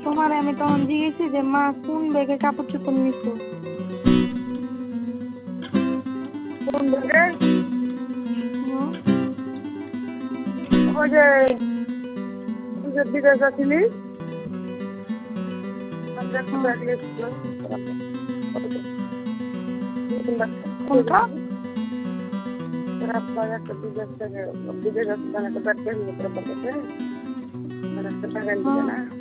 তোমার আমি তখন জিজ্ঞেসি যে মা কোন ব্যাগে কাপড় চোপড় নিছো? কোন ব্যাগে? হুম। ওই যে তুই যে বিদেশ যাচ্ছিলি একটা ব্যাগ নিয়েছিল কোনটা? একটা বিদেশ থেকে বিদেশ যাচ্ছিলাম একটা ব্যাগ নিয়ে একটা ব্যাগ দিবে না